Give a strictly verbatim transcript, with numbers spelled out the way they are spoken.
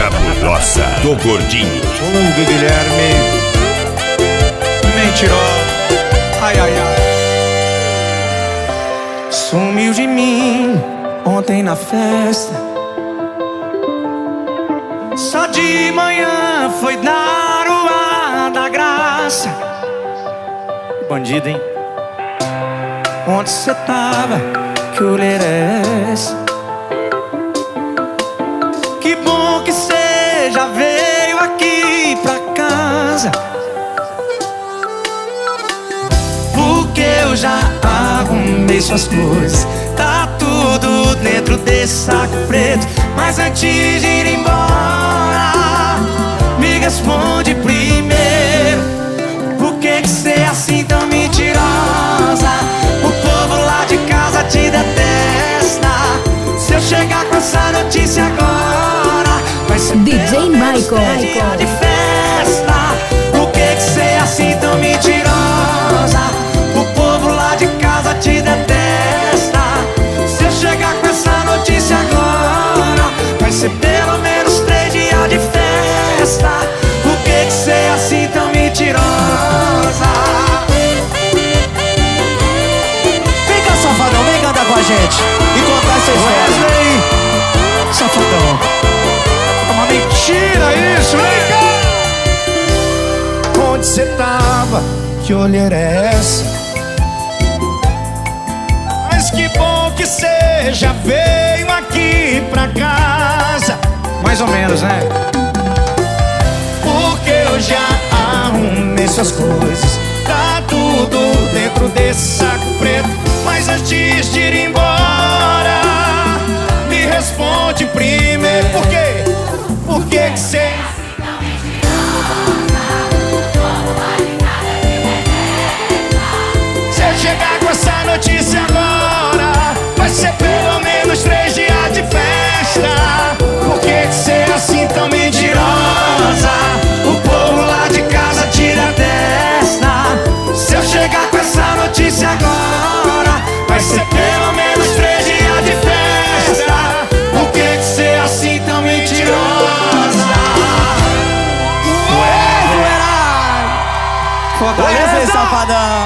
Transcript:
Cabulosa do Gordinho. Ô Guilherme, mentiroso. Ai, ai, ai. Sumiu de mim ontem na festa. Só de manhã foi dar o ar da graça. Bandido, hein? Onde cê tava? Que olheira é essa? Que bom que cê já veio aqui pra casa, porque eu já arrumei suas coisas. Tá tudo dentro desse saco preto. Mas antes de ir embora, me responde primeiro: por que que cê é assim tão mentirosa? O povo lá de casa te detesta. Se eu chegar com essa notícia agora, vai ser D J Michael. dia de festa. Por que que cê é assim tão mentirosa? O povo lá de casa te detesta. Se eu chegar com essa notícia agora, vai ser pelo menos três dias de festa. Por que que cê é assim tão mentirosa? Vem cá, safadão, vem cantar com a gente e contar essa história. Wesley, safadão. É uma mentira isso, vem cá. Onde cê tava? Que olheira é essa? Mas que bom que cê já veio aqui pra casa. Mais ou menos, né? Porque eu já arrumei suas coisas. Tá tudo dentro desse saco preto. Mas antes de ir embora, me responde primeiro: por quê? Por que que cê... Se eu chegar com essa notícia agora, vai ser pelo menos três dias de festa. Por que que cê é assim tão mentirosa? O povo lá de casa tira a testa. Se eu chegar com essa notícia agora, vai ser pelo menos três dias de festa. Por que que cê é assim tão mentirosa? Wesley, safadão.